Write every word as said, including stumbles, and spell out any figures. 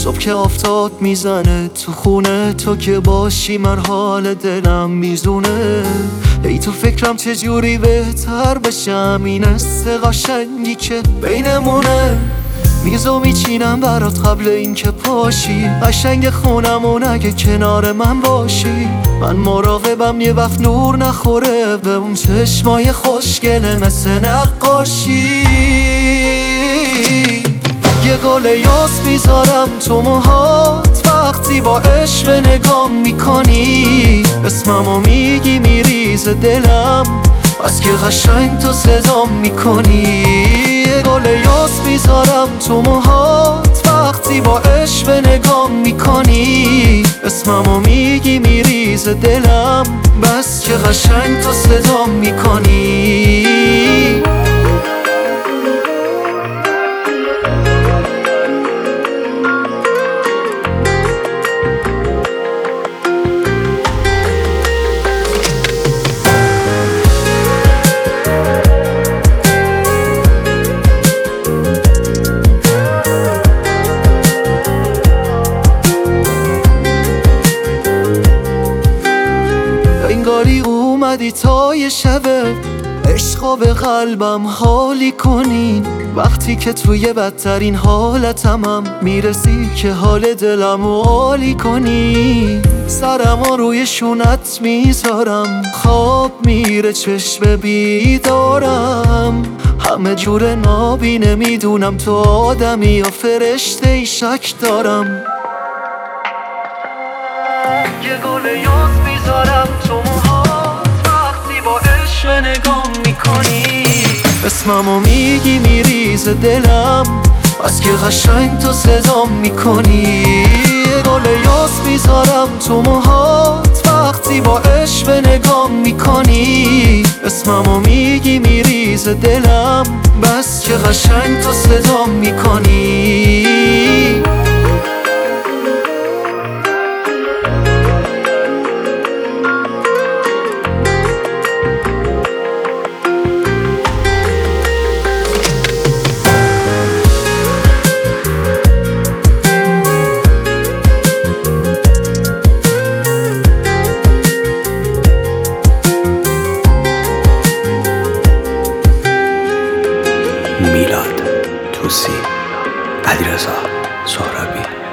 صبح که آفتاب میزنه تو خونه تو که باشی من حال دلم میزونه. ای تو فکرم چجوری بهتر بشم این حس قشنگی که بینمونه. میزو میچینم برات قبل اینکه پاشی، قشنگ خونمون اگه کنار من باشی. من مراقبم یه وقت نور نخوره به اون چشمای خوشگله مثل نقاشی. یه گل یاس میذارم تو موهات وقتی با عشق نگام میکنی. اسممو میگی میریز دلم از که قشنگ تو صدام میکنی. یه گل یاس میذارم تو موهات وقتی با عشق نگام میکنی. اسممو میگی میریز دلم بس که قشنگ تو صدام میکنی. انگاری اومدی تا یه شبه عشقا به قلبم حالی کنین. وقتی که توی بدترین حالتمم میرسی که حال دلمو عالی کنی. سرمو روی شونت میذارم خواب میره چشم بیدارم. همه جور نابینه میدونم تو آدمی یا فرشته ای شک دارم. یه گل یاس میذارم تو موهات وقتی با عشق نگام میکنی. اسممو میگی میریز دلم از که قشنگ تو صدام میکنی. یه گل یاس میذارم تو موهات وقتی با عشق نگام میکنی. اسممو میگی میریز دلم بس که قشنگ تو صدام میکنی. میلاد توسی، علیرضا سهرابی.